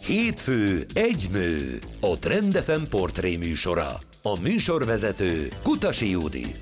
Hétfő egy nő, a Trend FM portré műsora. A műsorvezető Kutasi Judit.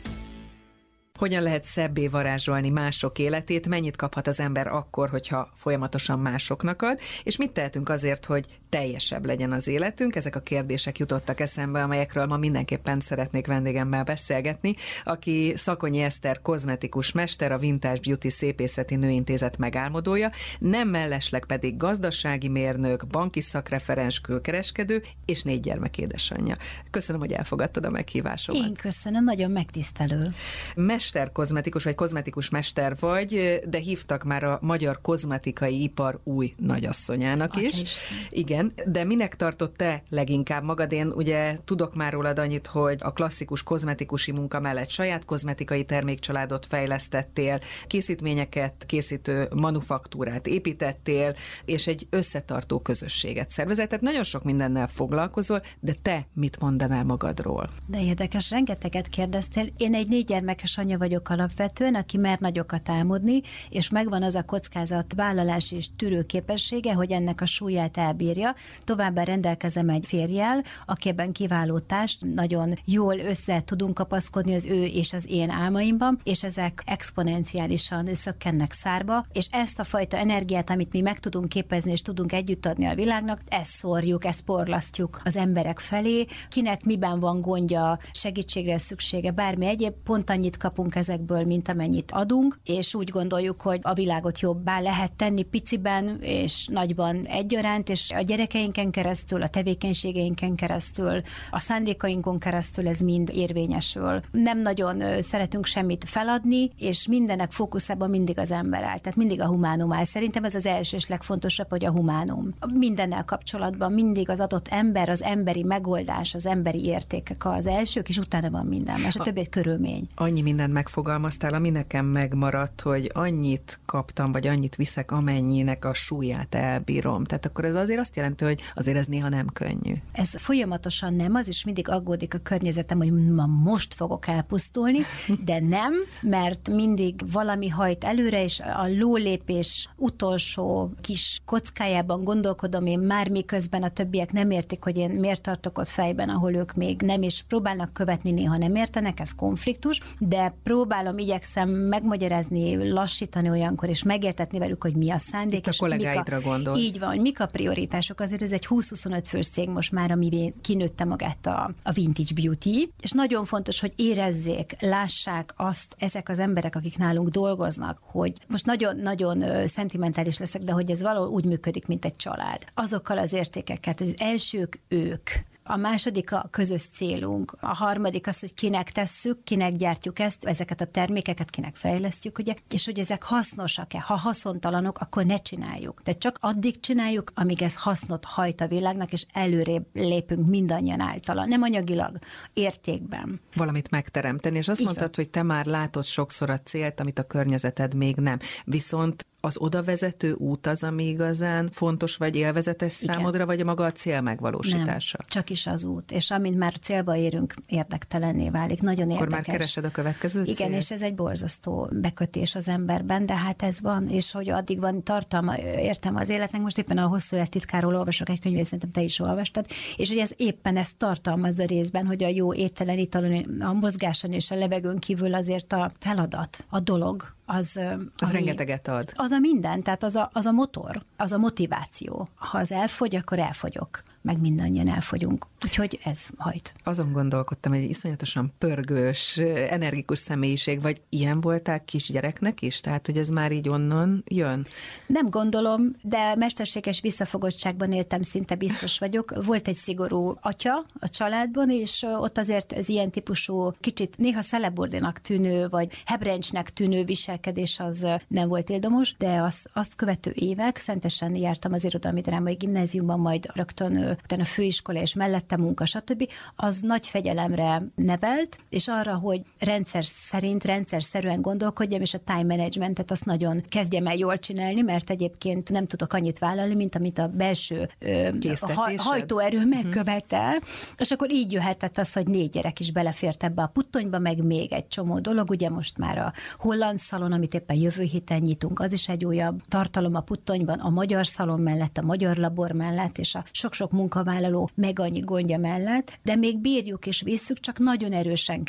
Hogyan lehet szebbé varázsolni mások életét, mennyit kaphat az ember akkor, hogyha folyamatosan másoknak ad, és mit tehetünk azért, hogy teljesebb legyen az életünk? Ezek a kérdések jutottak eszembe, amelyekről ma mindenképpen szeretnék vendégemmel beszélgetni, aki Szakonyi Eszter kozmetikus mester, a Vintage Beauty Szépészeti Nőintézet megálmodója, nem mellesleg pedig gazdasági mérnök, banki szakreferens, külkereskedő és 4 gyermek édesanyja. Köszönöm, hogy elfogadtad a meghívásomat. Én köszönöm, nagyon megtisztelő. Mesterkozmetikus vagy kozmetikus mester vagy, de hívtak már a magyar kozmetikai ipar új nagyasszonyának is. Igen, de minek tartott te leginkább magad? Én ugye tudok már rólad annyit, hogy a klasszikus kozmetikusi munka mellett saját kozmetikai termékcsaládot fejlesztettél, készítményeket készítő manufaktúrát építettél, és egy összetartó közösséget szervezett. Tehát nagyon sok mindennel foglalkozol, de te mit mondanál magadról? De érdekes, rengeteget kérdeztél. Én egy 4 gyermekes anya vagyok alapvetően, aki mer nagyokat álmodni, és megvan az a kockázat vállalás és tűrőképessége, hogy ennek a súlyát elbírja. Továbbá rendelkezem egy férjjel, aki ebben kiváló társ, nagyon jól össze tudunk kapaszkodni az ő és az én álmaimban, és ezek exponenciálisan szökkennek szárba, és ezt a fajta energiát, amit mi meg tudunk képezni, és tudunk együtt adni a világnak, ezt szórjuk, ezt porlasztjuk az emberek felé, kinek miben van gondja, segítségre szüksége, bármi egyéb, pont annyit kapunk ezekből, mint amennyit adunk, és úgy gondoljuk, hogy a világot jobbá lehet tenni piciben és nagyban egyaránt, és a gyerekeinken keresztül, a tevékenységeinken keresztül, a szándékainkon keresztül ez mind érvényesül. Nem nagyon szeretünk semmit feladni, és mindenek fókuszában mindig az ember áll, tehát mindig a humánum áll. Szerintem ez az első és legfontosabb, hogy a humánum. Mindennel kapcsolatban mindig az adott ember, az emberi megoldás, az emberi értékek az elsők, és utána van minden más, a többi egy körülmény. Annyi mindent megfogalmaztál, ami nekem megmaradt, hogy annyit kaptam, vagy annyit viszek, amennyinek a súlyát elbírom. Tehát akkor ez azért azt jelenti, hogy azért ez néha nem könnyű. Ez folyamatosan nem, az is mindig aggódik a környezetem, hogy ma most fogok elpusztulni, de nem, mert mindig valami hajt előre, és a lólépés utolsó kis kockájában gondolkodom én már, miközben a többiek nem értik, hogy én miért tartok ott fejben, ahol ők még nem, és próbálnak követni, néha nem értenek, ez konfliktus, de próbálom, igyekszem megmagyarázni, lassítani olyankor, és megértetni velük, hogy mi a szándék. Itt a kollégáidra gondolsz. Így van, mik a prioritások. Azért ez egy 20-25 fős cég most már, ami kinőtte magát a Vintage Beauty, és nagyon fontos, hogy érezzék, lássák azt ezek az emberek, akik nálunk dolgoznak, hogy most nagyon szentimentális leszek, de hogy ez valahol úgy működik, mint egy család. Azokkal az értékeket, az elsők ők. A második a közös célunk, a harmadik az, hogy kinek tesszük, kinek gyártjuk ezeket a termékeket, kinek fejlesztjük, ugye, és hogy ezek hasznosak-e. Ha haszontalanok, akkor ne csináljuk. De csak addig csináljuk, amíg ez hasznot hajt a világnak, és előrébb lépünk mindannyian általa. Nem anyagilag, értékben. Valamit megteremteni, és azt mondtad, hogy te már látod sokszor a célt, amit a környezeted még nem. Viszont az odavezető út az, ami igazán fontos vagy élvezetes számodra, vagy a maga a cél megvalósítása? Nem, csak is az út. És amint már célba érünk, érdektelenné válik. Nagyon érdekes. Akkor már keresed a következő célt? Igen, és ez egy borzasztó bekötés az emberben, de hát ez van, és hogy addig van tartalma, értem az életnek. Most éppen a hosszú élettitkáról olvasok egy könyvét, szerintem te is olvastad, és hogy ez éppen ezt tartalmazza részben, hogy a jó ételen, italon, a mozgáson és a levegőn kívül azért a feladat, a dolog, az rengeteget ad. Az a minden, tehát az a motor, az a motiváció. Ha az elfogy, akkor elfogyok. Meg mindannyian elfogyunk. Úgyhogy ez hajt. Azon gondolkodtam, hogy egy iszonyatosan pörgős, energikus személyiség, vagy ilyen voltál kisgyereknek is? Tehát, hogy ez már így onnan jön? Nem gondolom, de mesterséges visszafogottságban éltem, szinte biztos vagyok. Volt egy szigorú atya a családban, és ott azért az ilyen típusú, kicsit néha szelebordinak tűnő, vagy hebrencsnek tűnő viselkedés az nem volt ildomos, de azt követő évek, szentesen jártam az irodalmi drámai gimnáziumban, majd rögtön utána főiskola és mellette munka, stb., az nagy fegyelemre nevelt, és arra, hogy rendszerszerűen gondolkodjam, és a time managementet azt nagyon kezdjem el jól csinálni, mert egyébként nem tudok annyit vállalni, mint amit a belső hajtóerő megkövetel, és akkor így jöhetett az, hogy 4 gyerek is belefért ebbe a puttonyba, meg még egy csomó dolog, ugye most már a holland szalon, amit éppen jövő héten nyitunk, az is egy újabb tartalom a puttonyban, a magyar szalon mellett, a magyar labor mellett, és a sok-sok munkavállaló meg annyi gondja mellett, de még bírjuk és visszük, csak nagyon erősen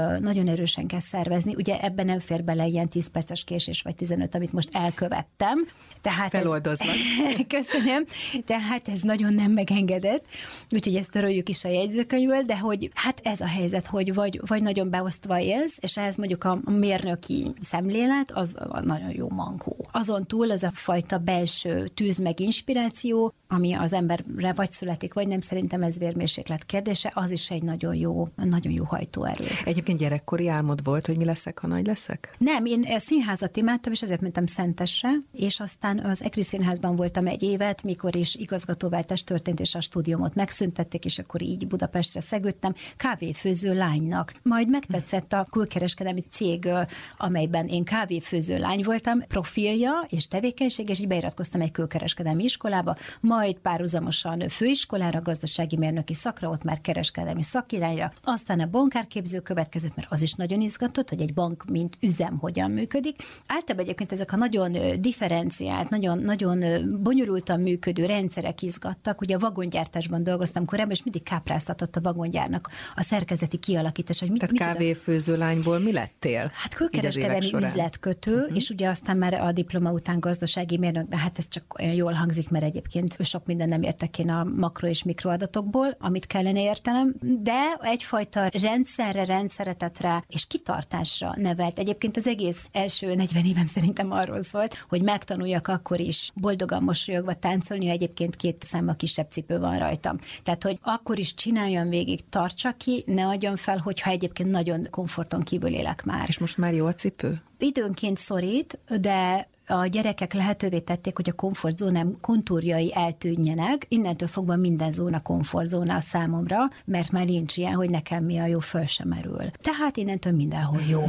kell szervezni. Ugye ebben nem fér bele ilyen 10 perces késés vagy 15, amit most elkövettem. Tehát feloldoznak. Köszönöm. Tehát ez nagyon nem megengedett. Úgyhogy ezt töröljük is a jegyzőkönyvből, de hogy hát ez a helyzet, hogy vagy nagyon beosztva élsz, és ehhez mondjuk a mérnöki szemlélet, az nagyon jó mankó. Azon túl az a fajta belső tűz meg inspiráció, ami az emberre vagy születik, vagy nem, szerintem ez vérmérséklet kérdése, az is egy nagyon jó hajtóerő. Egyébként gyerekkori álmod volt, hogy mi leszek, ha nagy leszek? Nem, én színházat imádtam, és ezért mentem Szentesre, és aztán az EKRI Színházban voltam egy évet, mikor is igazgatóváltás történt, és a stúdiómot megszüntették, és akkor így Budapestre szegődtem kávéfőző lánynak. Majd megtetszett a külkereskedelmi cég, amelyben én kávéfőző lány voltam, profilja és tevékenység, és így beiratkoztam egy külkereskedelmi iskolába, majd párhuzamosan főiskolára, gazdasági mérnöki szakra, ott már kereskedelmi szakirányra, aztán a bankárképző következett, mert az is nagyon izgatott, hogy egy bank mint üzem hogyan működik. Általában egyébként ezek a nagyon differenciált, nagyon bonyolultan működő rendszerek izgattak. Ugye a vagongyártásban dolgoztam korábban, és mindig kápráztatott a vagongyárnak a szerkezeti kialakítás, hogy Tehát kávéfőző lányból mi lettél? Hát külkereskedelmi üzletkötő, és ugye aztán már a diploma után gazdasági mérnök, de hát ez csak olyan jól hangzik, mert egyébként sok minden nem értek én a makro és mikroadatokból, amit kellene értenem, de egyfajta rendszeretetre és kitartásra nevelt. Egyébként az egész első 40 évem szerintem arról szólt, hogy megtanuljak akkor is boldogan mosolyogva táncolni, ha egyébként 2 számmal kisebb cipő van rajtam. Tehát, hogy akkor is csináljam végig, tartsa ki, ne adjam fel, hogyha egyébként nagyon komforton kívül élek már. És most már jó a cipő? Időnként szorít, de a gyerekek lehetővé tették, hogy a komfortzónám kontúrjai eltűnjenek. Innentől fogva minden zóna komfortzóna a számomra, mert már nincs ilyen, hogy nekem mi a jó, föl sem merül. Tehát innentől mindenhol jó.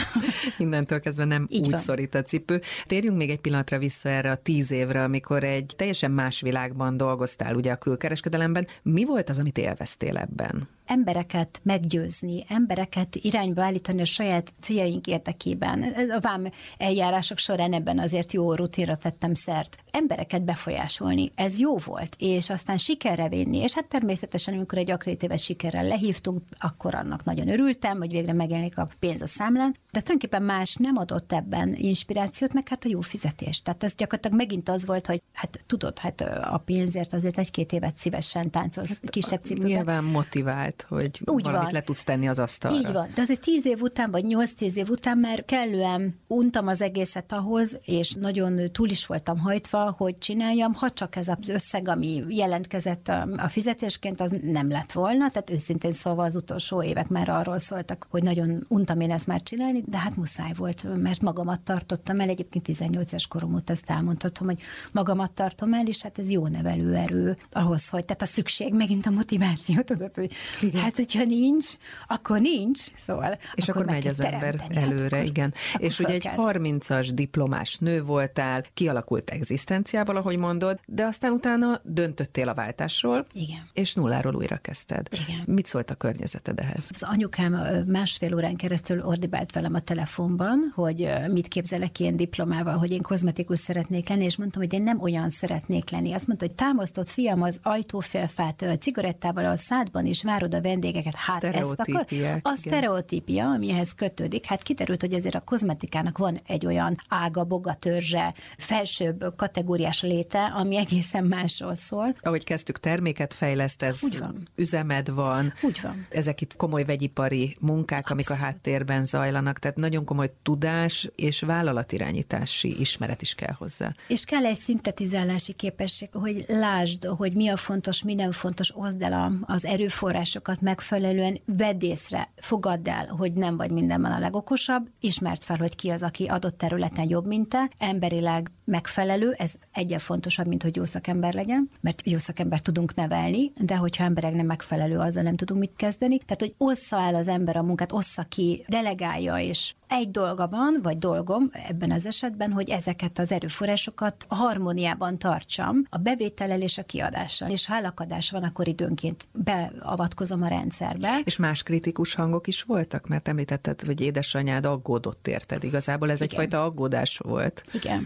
Innentől kezdve nem így úgy van. Szorít a cipő. Térjünk még egy pillanatra vissza erre a 10 évre, amikor egy teljesen más világban dolgoztál, ugye a külkereskedelemben. Mi volt az, amit élveztél ebben? Embereket meggyőzni, embereket irányba állítani a saját céljaink érdekében. A vám eljárások során ebben azért jó rutinra tettem szert. Embereket befolyásolni, ez jó volt, és aztán sikerre vinni, és hát természetesen, amikor egy akkreditívet sikerrel lehívtunk, akkor annak nagyon örültem, hogy végre megjelenik a pénz a számlán, de tulajdonképpen más nem adott ebben inspirációt, meg hát a jó fizetés. Tehát ez gyakorlatilag megint az volt, hogy hát tudod, hát a pénzért azért 1-2 évet szívesen táncolsz kisebb cipőben. Nyilván motivált, hogy úgy valamit van. Le tudsz tenni az asztalra. Így van, de azért 10 év után, vagy 8-10 év után már kellően untam az egészet ahhoz, és nagyon túl is voltam hajtva, hogy csináljam, ha csak ez az összeg, ami jelentkezett a fizetésként, az nem lett volna, tehát őszintén szólva az utolsó évek már arról szóltak, hogy nagyon untam én ezt már csinálni, de hát muszáj volt, mert magamat tartottam el, egyébként 18 éves korom óta ezt elmondhatom, hogy magamat tartom el, és hát ez jó nevelőerő ahhoz, hogy tehát a szükség, megint a motiváció, tudod, hogy hát, hogyha nincs, akkor nincs, szóval. És akkor megy az ember előre, hát, igen. Akkor és ugye egy 30-as diplomás nő voltál, kialakult egzisztenciával, ahogy mondod, de aztán utána döntöttél a váltásról, igen. És nulláról újra kezdted. Igen. Mit szólt a környezeted ehhez? Az anyukám 1,5 órán keresztül ordibált velem a telefonban, hogy mit képzelek ilyen diplomával, hogy én kozmetikus szeretnék lenni, és mondtam, hogy én nem olyan szeretnék lenni. Azt mondta, hogy támasztott fiam az ajtófélfát cigarettával a szádban, és várod a vendégeket, hát ezt akar. A sztereotípia, amihez kötődik, hát kiderült, hogy azért a kozmetikának van egy olyan ága, boga, törzse, felsőbb kategóriás léte, ami egészen másról szól. Ahogy kezdtük, terméket fejlesztesz, üzemed van. Úgy van. Ezek itt komoly vegyipari munkák, amik a háttérben zajlanak, tehát nagyon komoly tudás és vállalatirányítási ismeret is kell hozzá. És kell egy szintetizálási képesség, hogy lásd, hogy mi a fontos, mi nem fontos, oszd el az erőforrásokat megfelelően, vedd észre, fogadd el, hogy nem vagy mindenben a legokosabb, ismerd fel, hogy ki az, aki adott területen jobb, mint te, emberileg megfelelő, ez egyen fontosabb, mint hogy jó szakember legyen, mert jó szakember tudunk nevelni, de hogyha emberek nem megfelelő, azzal nem tudunk mit kezdeni. Tehát, hogy ossza el az ember a munkát, ossza ki, delegálja, és egy dolga van, vagy dolgom ebben az esetben, hogy ezeket az erőforrásokat harmóniában tartsam a bevétellel és a kiadással. És ha elakadás van, akkor időnként beavatkozom a rendszerbe. És más kritikus hangok is voltak? Mert említetted, hogy édesanyád aggódott érted. Igazából ez egyfajta aggódás volt. Igen.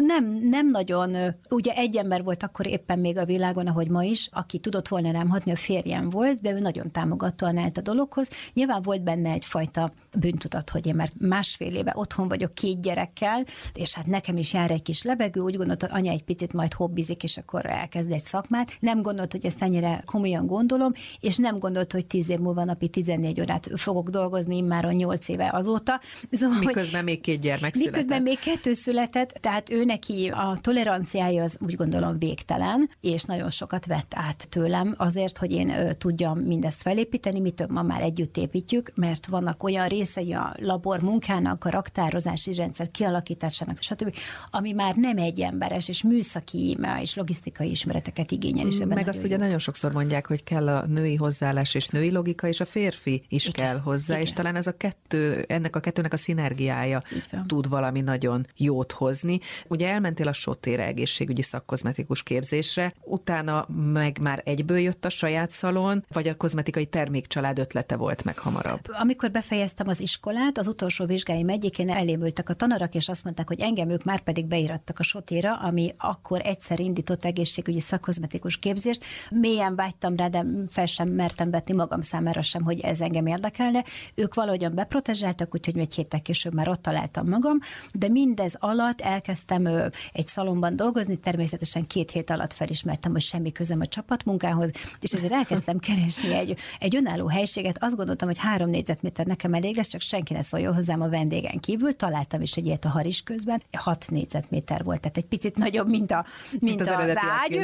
Nem nagyon. Ugye egy ember volt akkor éppen még a világon, ahogy ma is, aki tudott volna rám hatni, a férjem volt, de ő nagyon támogatóan állt a dologhoz. Nyilván volt benne egyfajta bűntudat, hogy én már másfél éve otthon vagyok 2 gyerekkel, és hát nekem is jár egy kis lebegő, úgy gondolt, hogy anya egy picit majd hobbizik, és akkor elkezd egy szakmát. Nem gondolt, hogy ezt ennyire komolyan gondolom, és nem gondolt, hogy 10 év múlva napi 14 órát fogok dolgozni immáron 8 éve azóta. Szóval, miközben még 2 gyermek született. Miközben még 2 született, tehát ő neki a toleranciája az úgy gondolom végtelen, és nagyon sokat vett át tőlem azért, hogy én tudjam mindezt felépíteni, mi több ma már együtt építjük, mert vannak olyan részei a labor munkának, a raktározási rendszer kialakításának, stb., ami már nem egyemberes, és műszaki és logisztikai ismereteket igényel is. Meg azt ugye nagyon sokszor mondják, hogy kell a női hozzáállás és női logika, és a férfi is kell hozzá, és talán ez ennek a kettőnek a szinergiája tud valami nagyon jót hozni. Ugye elmentél a Sotére egészségügyi szakkozmetikus képzésre, utána meg már egyből jött a saját szalon, vagy a kozmetikai termékcsalád ötlete volt meg hamarabb? Amikor befejeztem az iskolát, az utolsó vizsgáim egyikén elémültek a tanarak, és azt mondták, hogy engem ők már pedig beirattak a Sotéra, ami akkor egyszer indított egészségügyi szakkozmetikus képzést. Mélyen vágytam rá, de fel sem mertem vetni magam számára sem, hogy ez engem érdekelne. Ők valahogyan beprotezsáltak, úgyhogy 1 héttel később már ott találtam magam, de mindez alatt elkezdtem egy szalonban dolgozni, természetesen 2 hét alatt felismertem, hogy semmi közöm a csapatmunkához, és ezért elkezdtem keresni egy önálló helységet. Azt gondoltam, hogy 3 négyzetméter nekem elég lesz, csak senki ne szóljon hozzám a vendégen kívül. Találtam is egy ilyet a Haris közben, 6 négyzetméter volt, tehát egy picit nagyobb, mint az ágy.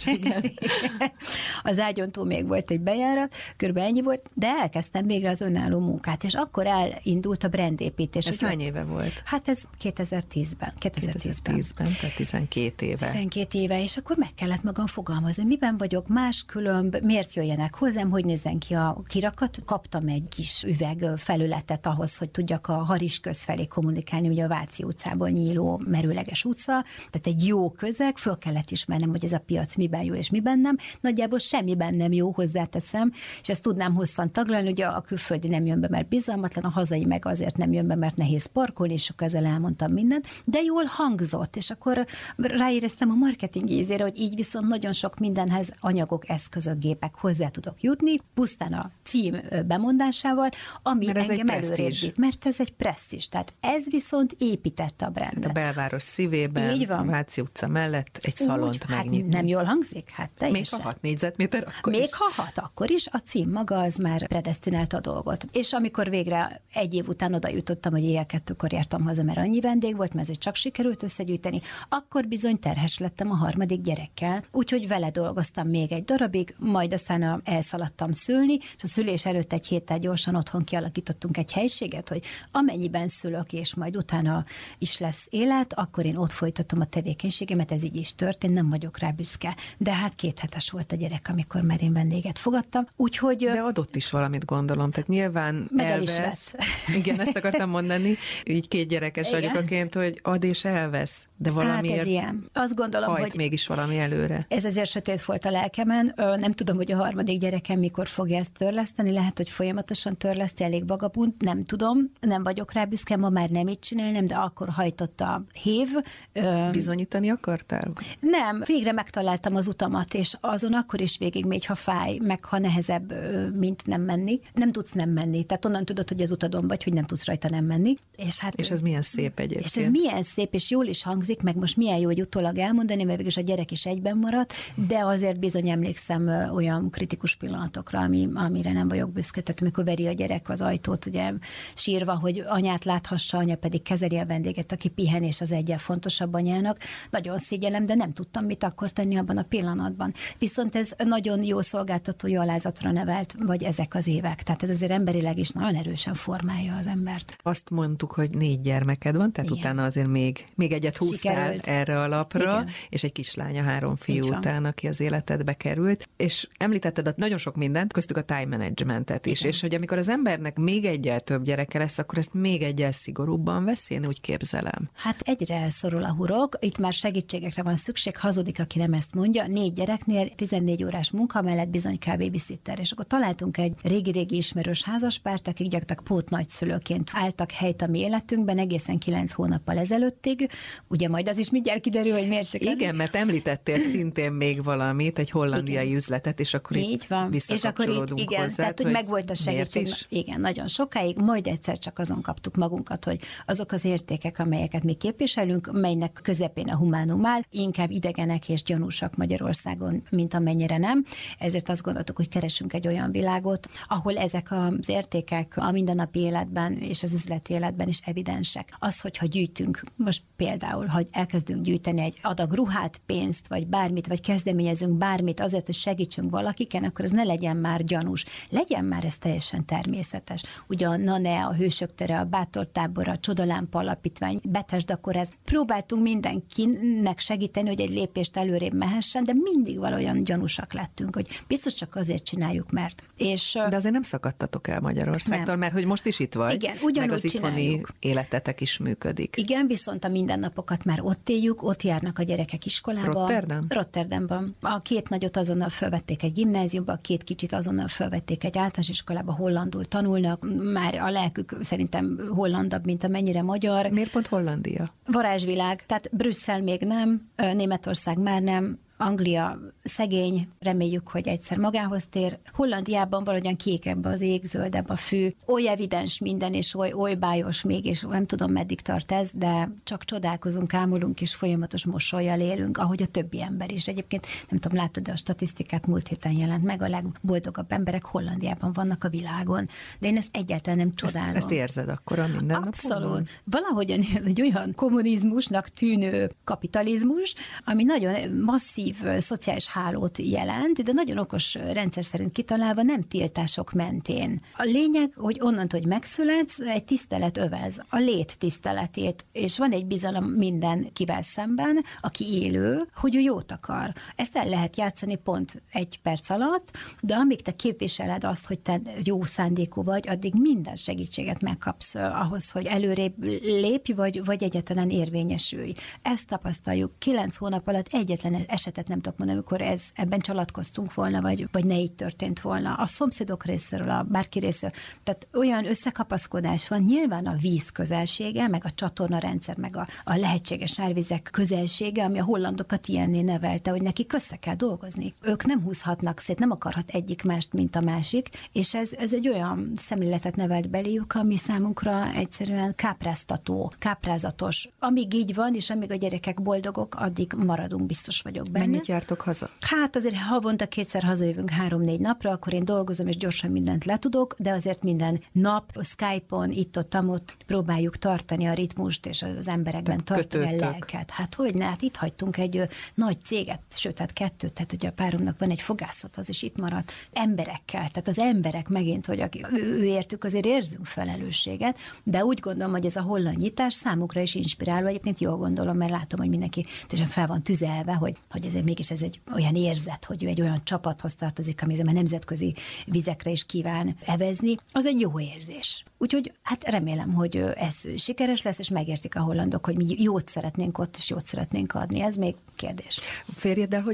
Az ágyon túl még volt egy bejárat, körülbelül ennyi volt, de elkezdtem végre az önálló munkát, és akkor elindult a brandépítés. Ez hány éve volt? Hát ez 2010-ben. 2010-ben, tehát 12 éve. 12 éve, és akkor meg kellett magam fogalmazni, miben vagyok más, különb, miért jöjjenek hozzám, hogy nézzen ki a kirakat. Kaptam egy kis üveg felületet ahhoz, hogy tudjak a Haris köz felé kommunikálni, ugye a Váci utcából nyíló merőleges utca, tehát egy jó közeg, föl kellett ismernem, hogy ez a piac miben jó és miben nem. Nagyjából semmiben nem jó, hozzáteszem, és ezt tudnám hosszan taglalni, ugye a külföldi nem jön be, mert bizalmatlan, a hazai meg azért nem jön be, mert nehéz parkolni, és akkor ezzel elmondtam mindent, de jól hangzott, és akkor ráéreztem a marketing ízére, hogy így viszont nagyon sok mindenhez anyagok, eszközök, gépek hozzá tudok jutni, pusztán a cím bemondásával, ami engem előrébb vitt, mert ez egy presztízs, tehát ez viszont építette a brandet. A belváros szívében, a Váci utca mellett egy szalont megnyitni. Hát nem jól hangzik? Hát teljesen. Még ha 6 négyzetméter, akkor Még is. ha 6, akkor is, a cím maga az már predesztinálta a dolgot. És amikor végre 1 év után oda jutottam, hogy éjjel 2-kor jártam haza, mert annyi vendég volt, mert ezért csak sikerült összegyűjteni, akkor bizony terhes lettem a 3. gyerekkel, úgyhogy vele dolgoztam még egy darabig, majd aztán elszaladtam szülni, és a szülés előtt 1 héttel gyorsan otthon kialakítottunk egy helységet, hogy amennyiben szülök, és majd utána is lesz élet, akkor én ott folytatom a tevékenységemet, ez így is történt, nem vagyok rá büszke. De hát 2 hetes volt a gyerek, amikor már én vendéget fogadtam, úgyhogy... De adott is valamit, gondolom, tehát nyilván elvesz. Igen, ezt akartam mondani, így 2 gyerekes anyukaként, hogy ad és elvesz, de valamiért hát ez ilyen. Azt gondolom, hajt hogy mégis valami előre. Ez azért sötét volt a lelkemen. Nem tudom, hogy a 3. gyerekem mikor fogja ezt törleszteni, lehet, hogy folyamatosan törleszti, elég vagabund, nem tudom, nem vagyok rá büszke, ma már nem így csinálnám, de akkor hajtott a hév. Bizonyítani akartál? Nem, végre megtaláltam az utamat, és azon akkor is végigmegy, ha fáj, meg ha nehezebb, mint nem menni. Nem tudsz nem menni, tehát onnan tudod, hogy az utadon vagy, hogy nem tudsz rajta nem menni. És ez milyen szép egyébként. És ez milyen szép, és jól is hangzik, hangzik, meg most milyen jó, hogy utólag elmondani, mert végülis a gyerek is egyben maradt, de azért bizony emlékszem olyan kritikus pillanatokra, amire nem vagyok büszke. Tehát amikor veri a gyerek az ajtót, ugye sírva, hogy anyát láthassa, anya pedig kezeli a vendéget, aki pihen, és az egyen fontosabb anyának. Nagyon szégyellem, de nem tudtam mit akkor tenni abban a pillanatban. Viszont ez nagyon jó szolgáltatói alázatra nevelt, vagy ezek az évek. Tehát ez azért emberileg is nagyon erősen formálja az embert. Azt mondtuk, hogy 4 gyermeked van, tehát igen. Utána azért még egyet húztál sikerült erre a lapra, igen. És egy kislánya 3 fiú után, aki az életedbe került. És említetted nagyon sok mindent, köztük a time managementet is, igen. És hogy amikor az embernek még egyel több gyereke lesz, akkor ezt még egyel szigorúbban veszi, én úgy képzelem. Hát egyre elszorul a hurok, itt már segítségekre van szükség, hazudik, aki nem ezt mondja. 4 gyereknél 14 órás munka mellett bizony kell babysitter. És akkor találtunk egy régi-régi ismerős házaspárt, akik gyakorlatilag pótnagyszülőként álltak helyt a mi életünkben egészen 9 hónappal ezelőttig. Ugye majd az is mindjárt kiderül, hogy miért csak. Igen, mert említettél szintén még valamit, egy hollandiai igen. üzletet, és akkor így van. És akkor itt igen, hozzá, tehát hogy megvolt a segítség. Igen, nagyon sokáig, majd egyszer csak azon kaptuk magunkat, hogy azok az értékek, amelyeket mi képviselünk, melynek közepén a humánum áll, inkább idegenek és gyanúsak Magyarországon, mint amennyire nem. Ezért azt gondoltuk, hogy keresünk egy olyan világot, ahol ezek az értékek a mindennapi életben és az üzleti életben is evidensek. Az, hogyha gyűjtünk, most például, hogy elkezdünk gyűjteni egy adag ruhát, pénzt, vagy bármit, vagy kezdeményezünk bármit azért, hogy segítsünk valakiken, akkor ez ne legyen már gyanús. Legyen már ez teljesen természetes. Ugye a NANE, a Hősök tere, a Bátor tábor, a Csodalámpa alapítvány, Betesda kórház. Próbáltunk mindenkinek segíteni, hogy egy lépést előrébb mehessen, de mindig valójában gyanúsak lettünk, hogy biztos csak azért csináljuk, mert. De azért nem szakadtatok el Magyarországtól, mert hogy most is itt vagy. Igen, ugyanúgy meg az itthoni csináljuk. Életetek is működik. Igen, viszont a mindennapokat már ott éljük, ott járnak a gyerekek iskolába. Rotterdamban. A 2 nagyot azonnal felvették egy gimnáziumba, a 2 kicsit azonnal felvették egy általános iskolába, hollandul tanulnak, már a lelkük szerintem hollandabb, mint amennyire magyar. Miért pont Hollandia? Varázsvilág, tehát Brüsszel még nem, Németország már nem, Anglia szegény, reméljük, hogy egyszer magához tér. Hollandiában valahogyan kékebb az ég, zöldebb a fű. Oly evidens minden, és oly bájos még, és nem tudom, meddig tart ez, de csak csodálkozunk, ámulunk, és folyamatos mosollyal élünk, ahogy a többi ember is. Egyébként nem tudom, látod, de a statisztikát múlt héten jelent meg, a legboldogabb emberek Hollandiában vannak a világon. De én ezt egyáltalán nem csodálom. Ezt érzed akkor a mindennapokban? Abszolút. Valahogyan egy olyan kommunizmusnak tűnő kapitalizmus, ami nagyon masszív szociális hálót jelent, de nagyon okos rendszer szerint kitalálva, nem tiltások mentén. A lényeg, hogy onnantól, hogy megszületsz, egy tisztelet övez, a lét tiszteletét, és van egy bizalom mindenkivel szemben, aki élő, hogy ő jót akar. Ezt el lehet játszani pont 1 perc alatt, de amíg te képviseled azt, hogy te jó szándékú vagy, addig minden segítséget megkapsz ahhoz, hogy előrébb lépj, vagy egyáltalán érvényesülj. Ezt tapasztaljuk. 9 hónap alatt egyetlen esetet nem tudok mondani, amikor ebben csalatkoztunk volna, vagy ne így történt volna. A szomszédok részéről, a bárki részéről. Tehát olyan összekapaszkodás van, nyilván a víz közelsége, meg a csatornarendszer, meg a lehetséges árvizek közelsége, ami a hollandokat ilyenné nevelte, hogy nekik össze kell dolgozni. Ők nem húzhatnak szét, nem akarhat egyik mást, mint a másik, és ez egy olyan szemléletet nevelt beléjük, ami számunkra egyszerűen kápráztató, káprázatos. Amíg így van, és amíg a gyerekek boldogok, addig maradunk, biztos vagyok benne. Mennyit jártok haza? Hát azért havonta 2-szer hazajövünk 3-4 napra, akkor én dolgozom, és gyorsan mindent letudok, de azért minden nap Skype-on, itt-ott próbáljuk tartani a ritmust, és az emberekben tartani a lelket. Hát hogyne, hát itt hagytunk egy nagy céget, sőt, hát 2, tehát ugye a páromnak van egy fogászat, az is itt maradt emberekkel, tehát az emberek megint, hogy ő értük, azért érzünk felelősséget, de úgy gondolom, hogy ez a holland nyitás számukra is inspiráló, egyébként jól gondolom, mert látom, hogy mindenki teljesen fel van tüzelve, hogy ezért mégis ez egy olyan érzet, hogy ő egy olyan csapathoz tartozik, ami már nemzetközi vizekre is kíván evezni, az egy jó érzés. Úgyhogy hát remélem, hogy ez sikeres lesz, és megértik a hollandok, hogy mi jót szeretnénk ott, és jót szeretnénk adni. Ez még kérdés. Férjeddel hogyan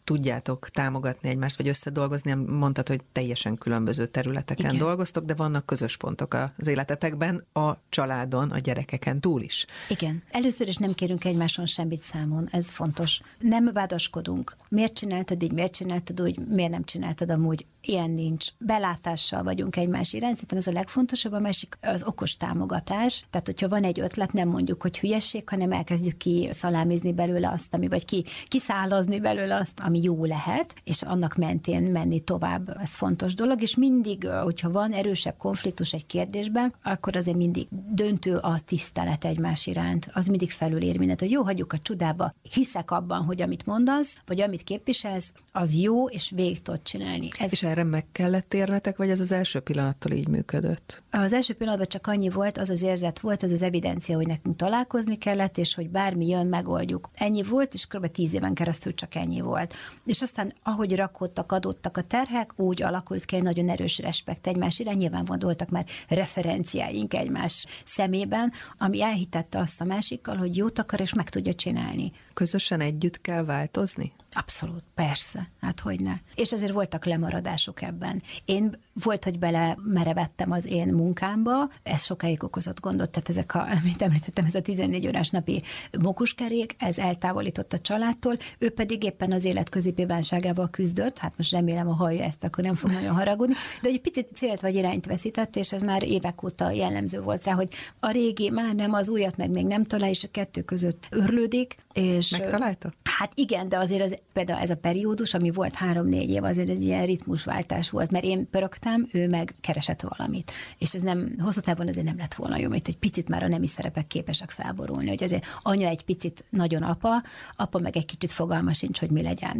tudjátok támogatni egymást, vagy összedolgozni? Mondtad, hogy teljesen különböző területeken dolgoztok, de vannak közös pontok az életetekben, a családon, a gyerekeken túl is. Igen. Először is nem kérünk egymáson semmit számon, ez fontos. Nem vádaskodunk. Miért csináltad így, miért csináltad úgy, miért nem csináltad amúgy? Ilyen nincs. Belátással vagyunk egymás iránt. Szerintem ez a legfontosabb, a másik az okos támogatás. Tehát, hogyha van egy ötlet, nem mondjuk, hogy hülyeség, hanem elkezdjük kiszalámizni belőle azt, ami, vagy kiszálazni belőle azt, ami jó lehet, és annak mentén menni tovább. Ez fontos dolog, és mindig, hogyha van erősebb konfliktus egy kérdésben, akkor azért mindig döntő a tisztelet egymás iránt. Az mindig felülér mindent, hogy jó, hagyjuk a csodába. Hiszek abban, hogy amit mondasz, vagy amit képviselsz, az jó, és végig tudod csinálni. És erre meg kellett térnetek, vagy ez az első pillanattól így működött? Az első pillanatban csak annyi volt, az érzet volt, az evidencia, hogy nekünk találkozni kellett, és hogy bármi jön, megoldjuk. Ennyi volt, és kb. 10 éven keresztül csak ennyi volt. És aztán, ahogy rakódtak, adottak a terhek, úgy alakult ki egy nagyon erős respekt egymás irány. Nyilván voltak már referenciáink egymás szemében, ami elhitette azt a másikkal, hogy jót akar, és meg tudja csinálni. Közösen együtt kell változni? Abszolút, persze, hát hogyne. És azért voltak lemaradások ebben. Én volt, hogy bele merevettem az én munkámba, ez sokáig okozott gondot, tehát amit említettem, ez a 14 órás napi mókuskerék, ez eltávolított a családtól, ő pedig éppen az életközi bánságával küzdött, hát most remélem, ha hallja ezt, akkor nem fog nagyon haragudni, de egy picit célt vagy irányt veszített, és ez már évek óta jellemző volt rá, hogy a régi már nem, az újat meg még nem talál, és a kettő között örlődik. És megtalálta? Hát igen, de azért például ez a periódus, ami volt 3-4 év, azért egy ilyen ritmusváltás volt, mert én pörögtem, ő meg keresett valamit. És ez nem, hosszú távon azért nem lett volna jó, mert egy picit már a nemi szerepek képesek felborulni, hogy azért anya egy picit nagyon apa meg egy kicsit fogalma sincs, hogy mi legyen.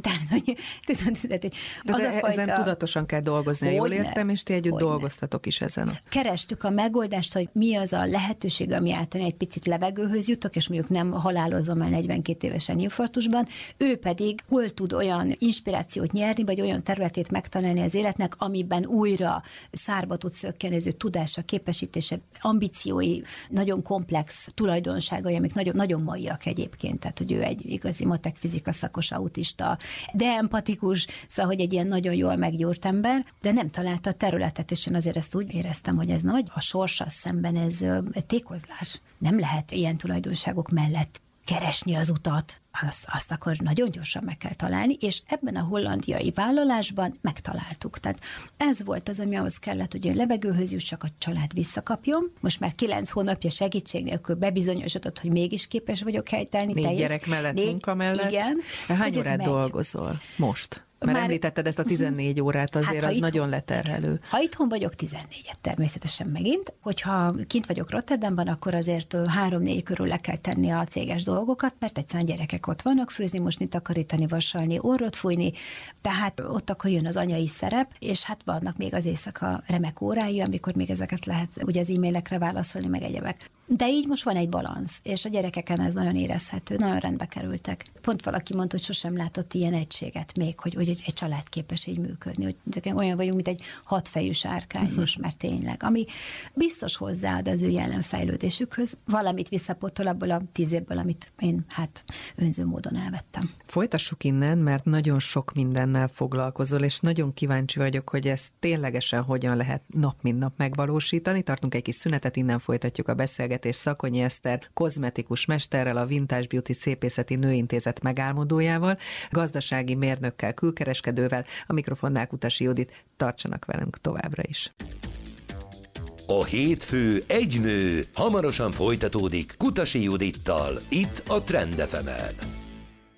Ezen tudatosan kell dolgozni, jól értem, és ti együtt dolgoztatok is ezen. Kerestük a megoldást, hogy mi az a lehetőség, ami által egy picit levegőhöz jutok, és mondjuk nem halálozom el 42 évesen infarktusban, ő pedig hol tud olyan inspirációt nyerni, vagy olyan területét megtalálni az életnek, amiben újra szárba tud szökkenni az ő tudása, képesítése, ambíciói, nagyon komplex tulajdonságai, amik nagyon, nagyon maiak egyébként, tehát hogy ő egy igazi matek fizika szakos autista, de empatikus, szóval, hogy egy ilyen nagyon jól meggyúrt ember, de nem találta a területet, és én azért ezt úgy éreztem, hogy ez nagy, a sorssal szemben ez tékozlás. Nem lehet ilyen tulajdonságok mellett keresni az utat, azt akkor nagyon gyorsan meg kell találni, és ebben a hollandiai vállalásban megtaláltuk. Tehát ez volt az, ami ahhoz kellett, hogy én levegőhöz jussak, a család visszakapjon. Most már 9 hónapja segítség nélkül bebizonyosodott, hogy mégis képes vagyok helytállni. 4 gyerek mellett, munka mellett. Igen. Hány órát dolgozol most? Mert említetted ezt a 14 órára, azért hát, az nagyon leterhelő. Ha itthon vagyok, 14-et természetesen megint. Hogyha kint vagyok Rotterdamban, akkor azért 3-4 körül le kell tenni a céges dolgokat, mert egyszerűen gyerekek ott vannak, főzni, mosni, takarítani, vasalni, orrot fújni, tehát ott akkor jön az anyai szerep, és hát vannak még az éjszaka remek órái, amikor még ezeket lehet ugye az e-mailekre válaszolni, meg egyebek. De így most van egy balansz, és a gyerekeken ez nagyon érezhető, nagyon rendbe kerültek. Pont valaki mondta, hogy sosem látott ilyen egységet még, hogy egy család képes így működni, hogy olyan vagyunk, mint egy 6 fejű sárkány most, mert tényleg, ami biztos hozzáad az ő jelenfejlődésükhöz, valamit visszapótol abból a 10 évből, amit én önző módon elvettem. Folytassuk innen, mert nagyon sok mindennel foglalkozol, és nagyon kíváncsi vagyok, hogy ezt ténylegesen hogyan lehet nap mint nap megvalósítani. Tartunk egy kis szünetet, innen folytatjuk a beszélgetést Szakonyi Eszter kozmetikus mesterrel, a Vintage Beauty Szépészeti Nőintézet megálmodójával, gazdasági mérnökkel, külkereskedővel, a mikrofonnál Kutasi Judit. Tartsanak velünk továbbra is. A hétfő egy nő hamarosan folytatódik Kutasi Judittal, itt a Trend FM-en.